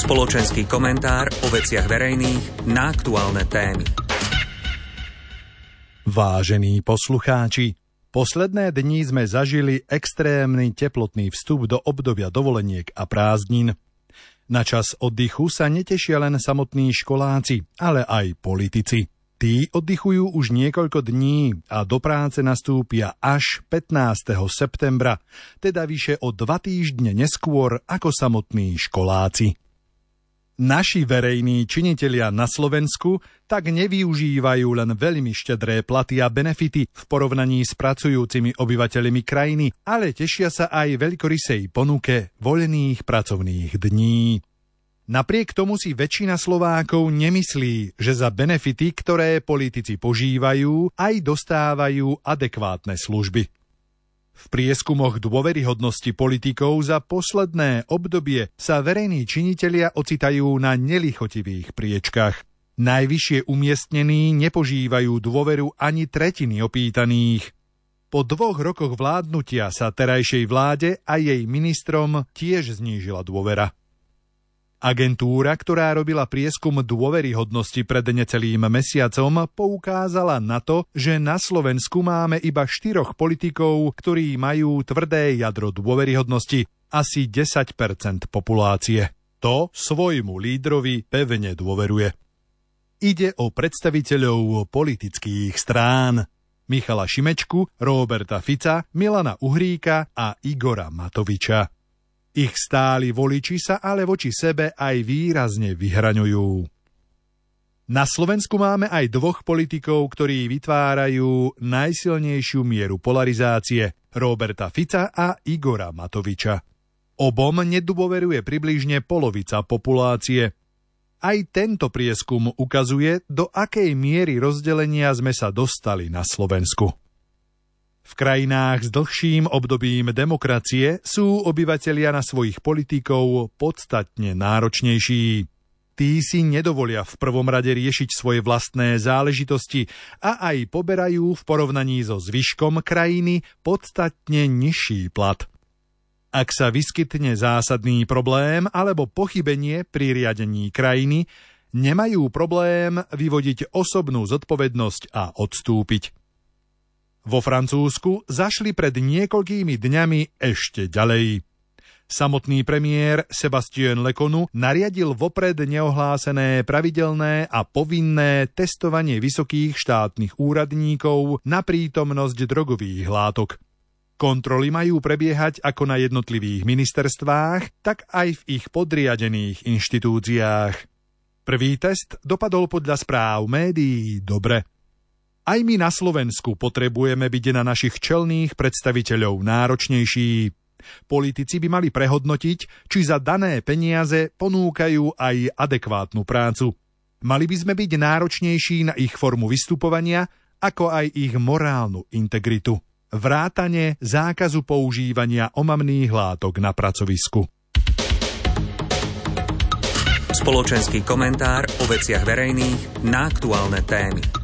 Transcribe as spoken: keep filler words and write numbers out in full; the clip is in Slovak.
Spoločenský komentár o veciach verejných na aktuálne témy. Vážení poslucháči, posledné dni sme zažili extrémny teplotný vstup do obdobia dovoleniek a prázdnin. Na čas oddychu sa netešia len samotní školáci, ale aj politici. Tí oddychujú už niekoľko dní a do práce nastúpia až pätnásteho septembra, teda vyše o dva týždne neskôr ako samotní školáci. Naši verejní činitelia na Slovensku tak nevyužívajú len veľmi štedré platy a benefity v porovnaní s pracujúcimi obyvateľmi krajiny, ale tešia sa aj veľkorysej ponuke voľných pracovných dní. Napriek tomu si väčšina Slovákov nemyslí, že za benefity, ktoré politici požívajú, aj dostávajú adekvátne služby. V prieskumoch dôveryhodnosti politikov za posledné obdobie sa verejní činitelia ocitajú na nelichotivých priečkách. Najvyššie umiestnení nepožívajú dôveru ani tretiny opýtaných. Po dvoch rokoch vládnutia sa terajšej vláde a jej ministrom tiež znížila dôvera. Agentúra, ktorá robila prieskum dôveryhodnosti pred necelým mesiacom, poukázala na to, že na Slovensku máme iba štyroch politikov, ktorí majú tvrdé jadro dôveryhodnosti, asi desať percent populácie. To svojmu lídrovi pevne dôveruje. Ide o predstaviteľov politických strán Michala Šimečku, Róberta Fica, Milana Uhríka a Igora Matoviča. Ich stáli voliči sa ale voči sebe aj výrazne vyhraňujú. Na Slovensku máme aj dvoch politikov, ktorí vytvárajú najsilnejšiu mieru polarizácie, Róberta Fica a Igora Matoviča. Obom nedôveruje približne polovica populácie. Aj tento prieskum ukazuje, do akej miery rozdelenia sme sa dostali na Slovensku. V krajinách s dlhším obdobím demokracie sú obyvatelia na svojich politikov podstatne náročnejší. Tí si nedovolia v prvom rade riešiť svoje vlastné záležitosti a aj poberajú v porovnaní so zvyškom krajiny podstatne nižší plat. Ak sa vyskytne zásadný problém alebo pochybenie pri riadení krajiny, nemajú problém vyvodiť osobnú zodpovednosť a odstúpiť. Vo Francúzsku zašli pred niekoľkými dňami ešte ďalej. Samotný premiér Sébastien Lecornu nariadil vopred neohlásené pravidelné a povinné testovanie vysokých štátnych úradníkov na prítomnosť drogových látok. Kontroly majú prebiehať ako na jednotlivých ministerstvách, tak aj v ich podriadených inštitúciách. Prvý test dopadol podľa správ médií dobre. Aj my na Slovensku potrebujeme byť na našich čelných predstaviteľov náročnejší. Politici by mali prehodnotiť, či za dané peniaze ponúkajú aj adekvátnu prácu. Mali by sme byť náročnejší na ich formu vystupovania, ako aj ich morálnu integritu. Vrátane zákazu používania omamných látok na pracovisku. Spoločenský komentár o veciach verejných na aktuálne témy.